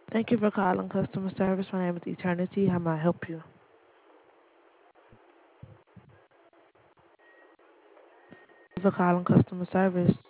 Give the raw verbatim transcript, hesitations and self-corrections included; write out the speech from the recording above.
Thank you for calling customer service. My name is Eternity. How may I help you? For calling customer service.